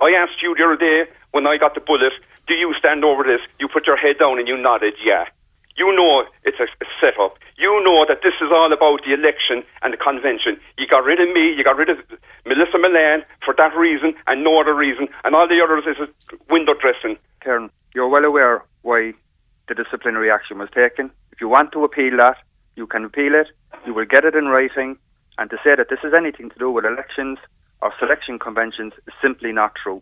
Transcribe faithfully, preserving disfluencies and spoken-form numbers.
I asked you the other day when I got the bullet, do you stand over this? You put your head down and you nodded, yeah. You know it's a, a set-up. You know that this is all about the election and the convention. You got rid of me, you got rid of Melissa Milan for that reason and no other reason, and all the others is window dressing. Karen, you're well aware why the disciplinary action was taken. If you want to appeal that, you can appeal it. You will get it in writing. And to say that this has anything to do with elections or selection conventions is simply not true.